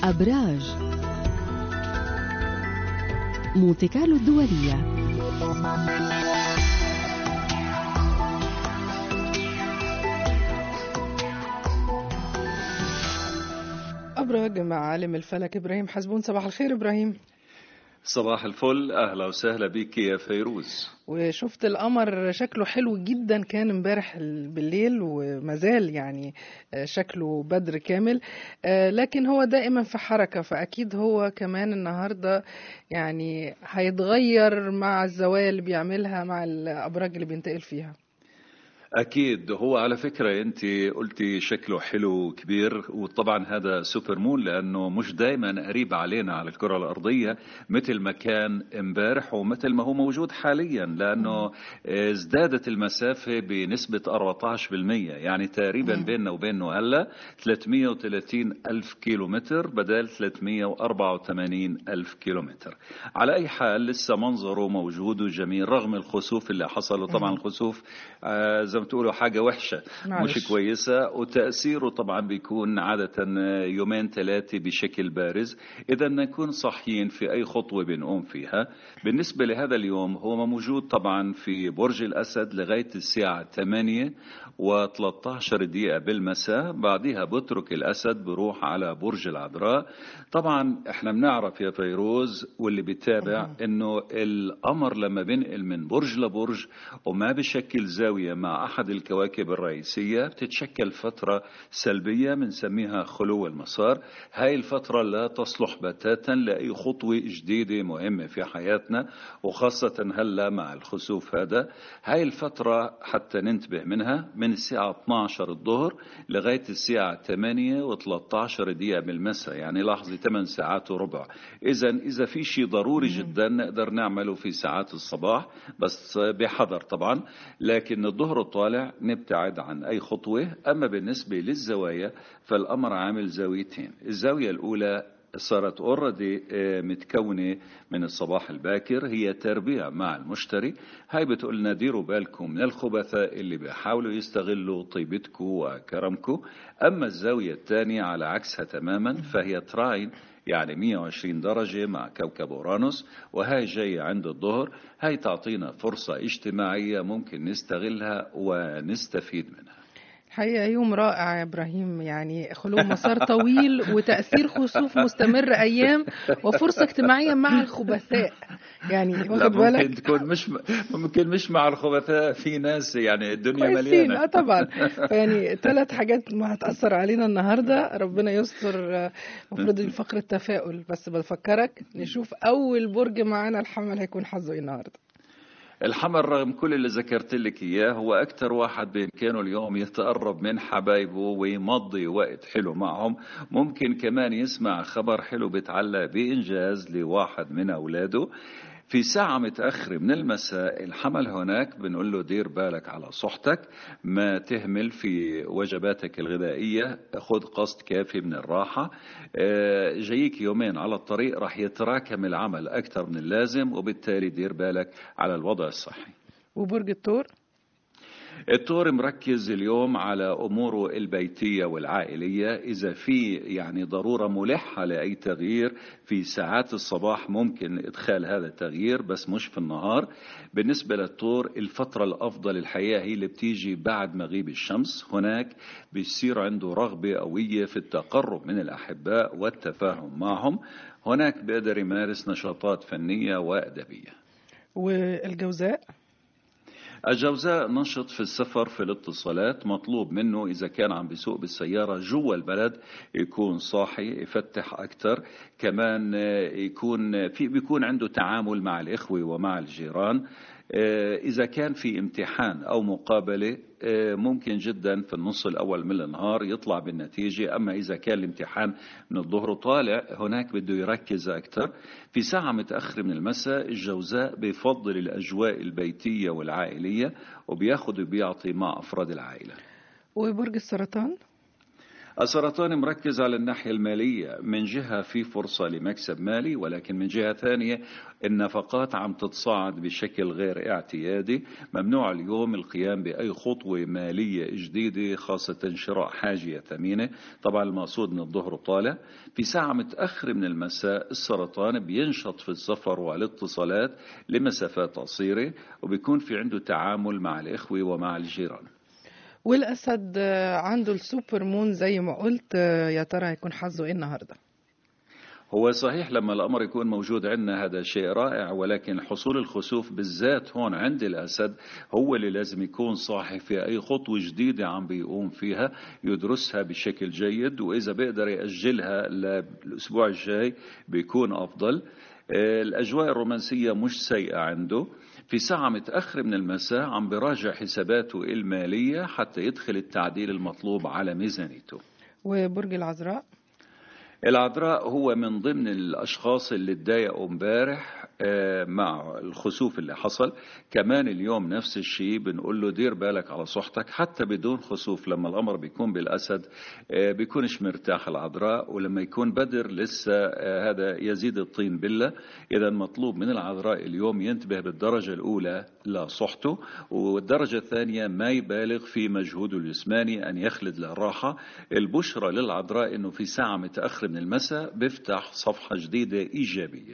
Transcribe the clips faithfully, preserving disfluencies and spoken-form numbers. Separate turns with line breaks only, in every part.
أبراج مونتي كارلو الدولية.
أبراج مع عالم الفلك إبراهيم حسبون. صباح الخير إبراهيم.
صباح الفل، أهلا وسهلا بك يا فيروز.
وشفت القمر شكله حلو جدا، كان امبارح بالليل ومازال يعني شكله بدر كامل، لكن هو دائما في حركة، فأكيد هو كمان النهاردة يعني هيتغير مع الزوايا اللي بيعملها مع الأبراج اللي بينتقل فيها.
أكيد. هو على فكرة أنت قلتي شكله حلو كبير، وطبعا هذا سوبر مون لأنه مش دايما قريب علينا على الكرة الأرضية مثل ما كان امبارح ومثل ما هو موجود حاليا، لأنه ازدادت المسافة بنسبة أربعة عشر بالمئة، يعني تقريبا بيننا وبينه هلا ثلاثمئة وثلاثين ألف كيلومتر بدل ثلاثمئة وأربعة وثمانين ألف كيلومتر. على أي حال لسه منظره موجود وجميل رغم الخسوف اللي حصل. وطبعا الخسوف آه زي ما تقولوا حاجة وحشة معلش. مش كويسة، وتأثيره طبعا بيكون عادة يومين ثلاثة بشكل بارز. إذا نكون صحيين في أي خطوة بنقوم فيها. بالنسبة لهذا اليوم هو موجود طبعا في برج الأسد لغاية الساعة ثمانية وثلاثة عشر دقيقة بالمساء، بعدها بترك الأسد بروح على برج العذراء. طبعا احنا بنعرف يا فيروز واللي بيتابع انه القمر لما بينقل من برج لبرج وما بشكل زاوية مع أحد الكواكب الرئيسية بتتشكل فترة سلبية بنسميها خلو المسار. هاي الفترة لا تصلح بتاتا لأي خطوة جديدة مهمة في حياتنا، وخاصة هلا مع الخسوف هذا. هاي الفترة حتى ننتبه منها من الساعة اثني عشر الظهر لغاية الساعة ثمانية وثلاثة عشر دقيقة بالمساء، يعني لاحظي ثمان ساعات وربع. إذا إذا في شيء ضروري جدا نقدر نعمله في ساعات الصباح، بس بحذر طبعا. لكن الظهر طالع نبتعد عن أي خطوة. أما بالنسبة للزوايا فالأمر عامل زاويتين. الزاوية الأولى صارت اوريدي متكونة من الصباح الباكر، هي تربيع مع المشتري. هاي بتقول لنا ديروا بالكم من الخبثاء اللي بيحاولوا يستغلوا طيبتكم وكرمكم. أما الزاوية الثانية على عكسها تماما، فهي تراين يعني مئة وعشرين درجة مع كوكب أورانوس، وهاي جاية عند الظهر. هاي تعطينا فرصة اجتماعية ممكن نستغلها ونستفيد منها.
حقيقة يوم رائع يا إبراهيم، يعني خلو مسار طويل وتأثير خسوف مستمر أيام وفرصة اجتماعية مع الخبثاء. يعني واخد بالك
ممكن تكون مش ممكن مش مع الخبثاء، في ناس يعني الدنيا مليانة.
اه طبعا. يعني ثلاث حاجات ما هتأثر علينا النهاردة، ربنا يستر. مفروض الفقر التفاؤل، بس بفكرك نشوف أول برج معانا الحمل هيكون حظه ايه النهاردة.
الحمل رغم كل اللي ذكرت لك إياه هو أكتر واحد بإمكانه اليوم يتقرب من حبايبه ويمضي وقت حلو معهم. ممكن كمان يسمع خبر حلو بيتعلق بإنجاز لواحد من أولاده. في ساعة متأخرة من المساء الحمل هناك بنقول له دير بالك على صحتك، ما تهمل في وجباتك الغذائية، خذ قسط كافي من الراحة. جايك يومين على الطريق راح يتراكم العمل أكثر من اللازم، وبالتالي دير بالك على الوضع الصحي.
وبرج الثور؟
الثور مركز اليوم على أموره البيتية والعائلية. إذا في يعني ضرورة ملحة لأي تغيير في ساعات الصباح ممكن إدخال هذا التغيير، بس مش في النهار. بالنسبة للثور الفترة الأفضل الحقيقة هي اللي بتيجي بعد مغيب الشمس. هناك بيصير عنده رغبة قوية في التقرب من الأحباء والتفاهم معهم. هناك بيقدر يمارس نشاطات فنية وأدبية.
والجوزاء؟
الجوزاء نشط في السفر في الاتصالات. مطلوب منه إذا كان عم بيسوق بالسيارة جوا البلد يكون صاحي يفتح أكتر. كمان يكون في بيكون عنده تعامل مع الإخوة ومع الجيران. إذا كان في امتحان أو مقابلة ممكن جدا في النص الأول من النهار يطلع بالنتيجة. أما إذا كان الامتحان من الظهر طالع هناك بده يركز أكثر. في ساعة متأخرة من المساء الجوزاء بيفضل الأجواء البيتية والعائلية، وبياخد وبيعطي مع أفراد العائلة.
وبرج السرطان؟
السرطان مركز على الناحية المالية، من جهة في فرصة لمكسب مالي، ولكن من جهة ثانية النفقات عم تتصاعد بشكل غير اعتيادي. ممنوع اليوم القيام بأي خطوة مالية جديدة، خاصة شراء حاجة ثمينة. طبعا المقصود من الظهر طالع. في ساعة متأخرة من المساء السرطان بينشط في السفر والاتصالات لمسافات قصيرة، وبيكون في عنده تعامل مع الإخوة ومع الجيران.
والأسد عنده السوبر مون زي ما قلت، يا ترى هيكون حظه إيه النهاردة؟
هو صحيح لما الأمر يكون موجود عندنا هذا شيء رائع، ولكن حصول الخسوف بالذات هون عند الأسد هو اللي لازم يكون صاحي في أي خطوة جديدة عم بيقوم فيها، يدرسها بشكل جيد، وإذا بيقدر يأجلها للأسبوع الجاي بيكون أفضل. الأجواء الرومانسية مش سيئة عنده. في ساعة متأخر من المساء عم براجع حساباته المالية حتى يدخل التعديل المطلوب على ميزانيته.
وبرج العذراء؟
العذراء هو من ضمن الأشخاص اللي اتضايقوا امبارح مع الخسوف اللي حصل. كمان اليوم نفس الشيء، بنقول له دير بالك على صحتك حتى بدون خسوف. لما الأمر بيكون بالأسد بيكونش مرتاح العذراء، ولما يكون بدر لسه هذا يزيد الطين بلة. إذا مطلوب من العذراء اليوم ينتبه بالدرجة الأولى لصحته، والدرجة الثانية ما يبالغ في مجهوده الجسماني، أن يخلد للراحة. البشرى للعذراء إنه في ساعة متأخر من المساء بيفتح صفحة جديدة إيجابية.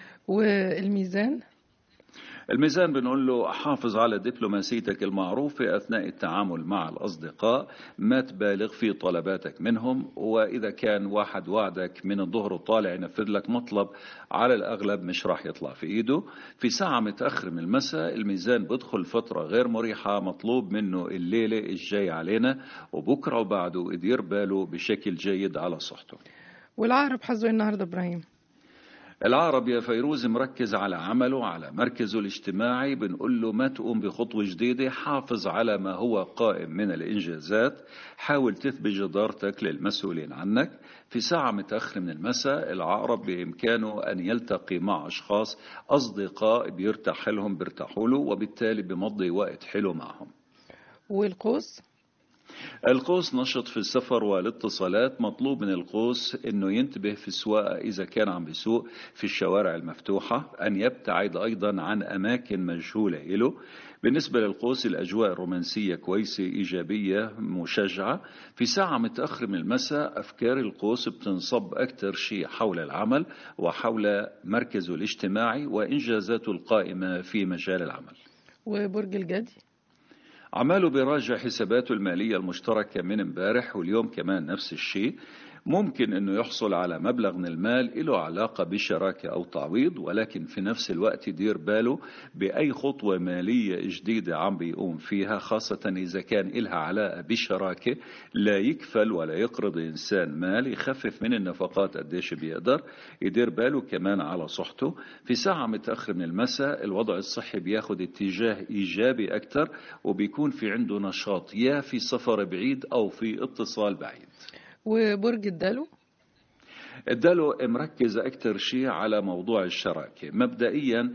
والميزان؟
الميزان بنقول له حافظ على دبلوماسيتك المعروفة أثناء التعامل مع الأصدقاء، ما تبالغ في طلباتك منهم، وإذا كان واحد وعدك من الظهر وطالع ينفذ لك مطلب على الأغلب مش راح يطلع في إيده. في ساعة متأخر من المساء الميزان بدخل فترة غير مريحة، مطلوب منه الليلة الجاي علينا وبكرة وبعده يدير باله بشكل جيد على صحته.
والعقرب حظه النهاردة إبراهيم؟
العقرب يا فيروز مركز على عمله، على مركزه الاجتماعي. بنقول له ما تقوم بخطوة جديدة، حافظ على ما هو قائم من الإنجازات، حاول تثبت جدارتك للمسؤولين عنك. في ساعة متأخر من المساء العقرب بإمكانه أن يلتقي مع أشخاص أصدقاء بيرتاح لهم بيرتاحوا له، وبالتالي بمضي وقت حلو معهم.
والقوس؟
القوس نشط في السفر والاتصالات. مطلوب من القوس انه ينتبه في السواقة اذا كان عم بيسوق في الشوارع المفتوحة، ان يبتعد ايضا عن اماكن مجهولة له. بالنسبة للقوس الاجواء الرومانسية كويسة ايجابية مشجعة. في ساعة متأخر من المساء افكار القوس بتنصب اكثر شيء حول العمل وحول مركزه الاجتماعي وانجازاته القائمة في مجال العمل.
وبرج الجدي؟
عماله بيراجع حساباته المالية المشتركة من امبارح، واليوم كمان نفس الشيء. ممكن انه يحصل على مبلغ من المال له علاقة بشراكة او تعويض، ولكن في نفس الوقت يدير باله بأي خطوة مالية جديدة عم بيقوم فيها، خاصة اذا كان لها علاقة بشراكة. لا يكفل ولا يقرض انسان مال، يخفف من النفقات قديش بيقدر. يدير باله كمان على صحته. في ساعة متأخر من المساء الوضع الصحي بياخد اتجاه ايجابي اكثر، وبيكون في عنده نشاط يا في سفر بعيد او في اتصال بعيد.
وبرج الدلو؟
الدلو مركز أكثر شيء على موضوع الشراكة. مبدئيا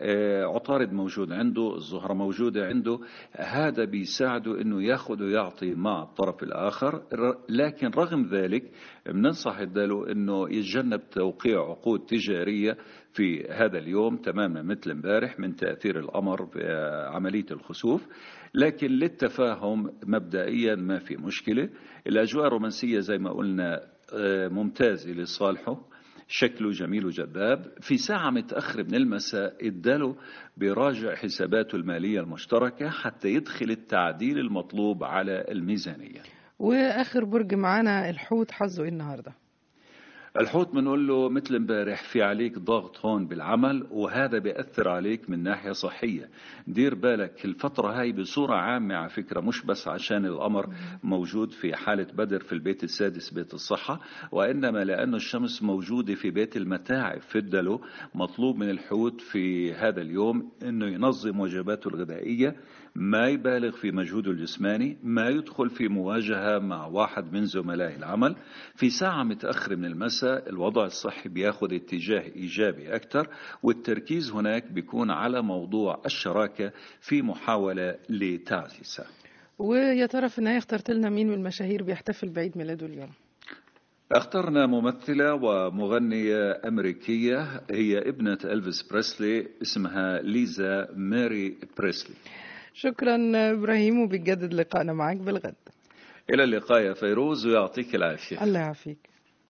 عطارد موجود عنده، الزهرة موجودة عنده، هذا بيساعده أنه يأخذ ويعطي مع الطرف الآخر. لكن رغم ذلك بننصح الدلو أنه يتجنب توقيع عقود تجارية في هذا اليوم تماما مثل امبارح من تأثير القمر بعملية الخسوف. لكن للتفاهم مبدئيا ما في مشكلة. الأجواء الرومانسية زي ما قلنا ممتازة لصالحه، شكله جميل وجذاب. في ساعة متأخر من المساء الدلو براجع حساباته المالية المشتركة حتى يدخل التعديل المطلوب على الميزانية.
وآخر برج معانا الحوت حظه النهاردة؟
الحوت بنقول له مثل امبارح في عليك ضغط هون بالعمل، وهذا بيأثر عليك من ناحية صحية. دير بالك الفترة هاي بصورة عامة على فكرة، مش بس عشان القمر موجود في حالة بدر في البيت السادس بيت الصحة، وإنما لأنه الشمس موجودة في بيت المتاعب في الدلو. مطلوب من الحوت في هذا اليوم إنه ينظم وجباته الغذائية، ما يبالغ في مجهوده الجسماني، ما يدخل في مواجهة مع واحد من زملاء العمل. في ساعة متأخر من المساء الوضع الصحي بياخد اتجاه إيجابي أكثر، والتركيز هناك بيكون على موضوع الشراكة في محاولة لتعزيزها.
ويا ترى في النهاية اخترت لنا مين من المشاهير بيحتفل بعيد ميلاده اليوم؟
اخترنا ممثلة ومغنية أمريكية، هي ابنة إلفيس بريسلي، اسمها ليزا ماري بريسلي.
شكرا إبراهيم، وبيجدد لقائنا معك بالغد.
إلى اللقاء يا فيروز، ويعطيك العافية.
الله يعافيك.